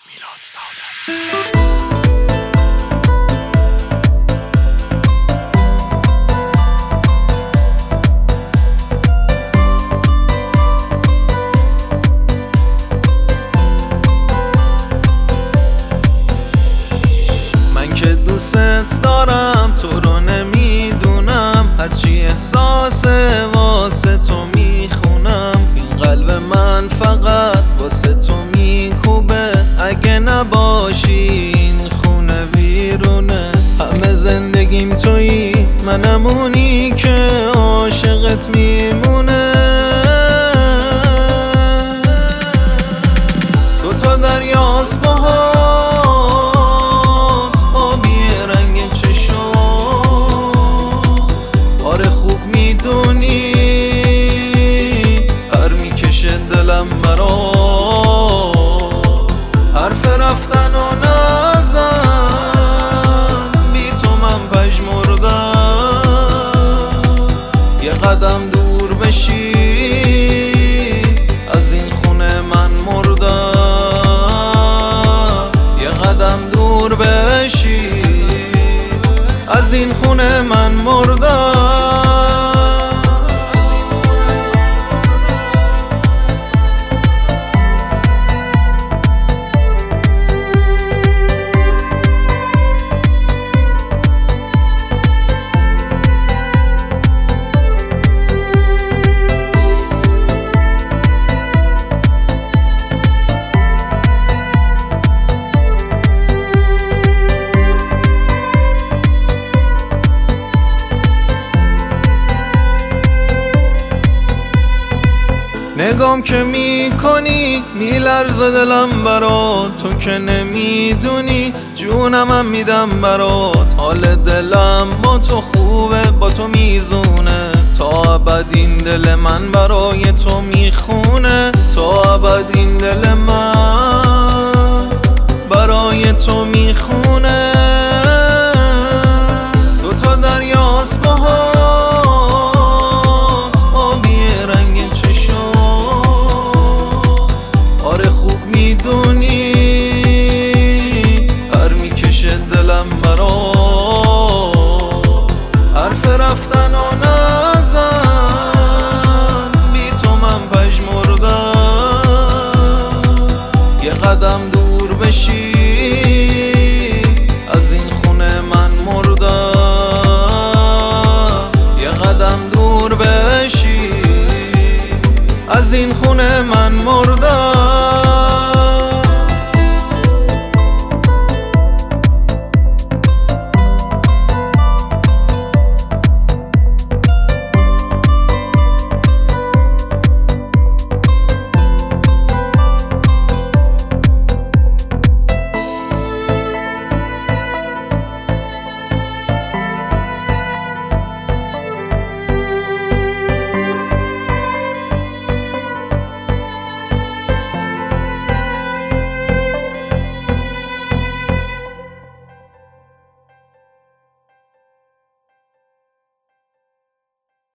میلاد سعادت. دوست دارم تو رو نمیدونم، هرچی احساس واسه تو میخونم. این قلب من فقط واسه تو میکوبه، اگه نباشی این خونه ویرونه. همه زندگیم تویی، منم اونی که عاشقت میمونه. دو تا دریاست باهات، دلم برات حرف رفتن و نزن، بی تو من پژمردم. یه قدم دور بشی از این خونه من مردم. یه قدم دور بشی از این خونه من مردم. نگام که میکنی میلرزه دلم برات، تو که نمیدونی جونمم میدم برات. حال دلم با تو خوبه، با تو میزونه، تا ابد این دل من برای تو میخونه. تا ابد این دل من برای تو میخونه. دو تا دریاست باهات، میدونی هر میکشه دلم برات حرف رفتن و نزن، بی تو من پژمردم. یه قدم دور بشی از این خونه من مردم. یه قدم دور بشی از این خونه من مردم.